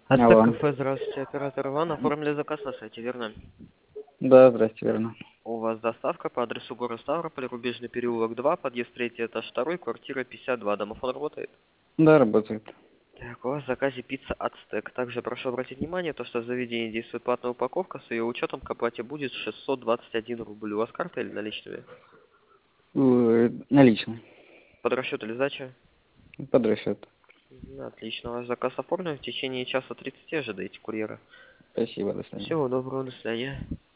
Ацтек Алло. кафе, здравствуйте, оператор Иван. Оформили заказ на сайте, верно? Да, здрасте, верно. У вас доставка по адресу город Ставрополь, Рубежный переулок 2, подъезд 3, этаж 2, квартира 52. Домофон работает? Да, работает. Так, у вас в заказе пицца Ацтек. Также прошу обратить внимание, то, что в заведении действует платная упаковка, с ее учетом к оплате будет 621 рубль. У вас карта или наличными? Наличный. Под расчет или сдача? Под расчет. Отлично, ваш заказ оформлен. В течение часа 30 ожидаете курьера. Спасибо, до свидания. Всего доброго, до свидания.